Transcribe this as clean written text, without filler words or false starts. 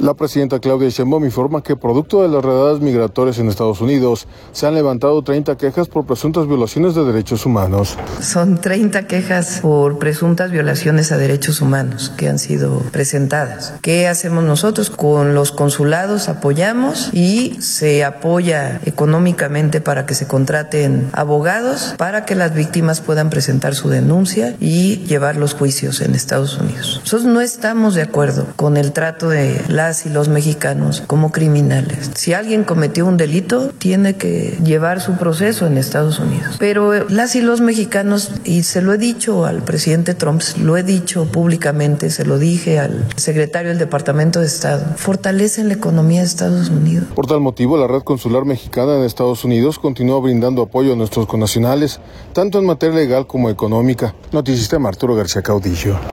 La presidenta Claudia Sheinbaum informa que producto de las redadas migratorias en Estados Unidos se han levantado 30 quejas por presuntas violaciones de derechos humanos. Son 30 quejas por presuntas violaciones a derechos humanos que han sido presentadas. ¿Qué hacemos nosotros? Con los consulados apoyamos y se apoya económicamente para que se contraten abogados para que las víctimas puedan presentar su denuncia y llevar los juicios en Estados Unidos. Nosotros no estamos de acuerdo con el trato de las y los mexicanos como criminales. Si alguien cometió un delito, tiene que llevar su proceso en Estados Unidos. Pero las y los mexicanos, y se lo he dicho al presidente Trump, lo he dicho públicamente, se lo dije al secretario del Departamento de Estado, fortalecen la economía de Estados Unidos. Por tal motivo, la Red Consular Mexicana en Estados Unidos continúa brindando apoyo a nuestros connacionales, tanto en materia legal como económica. Noticista Arturo García Caudillo.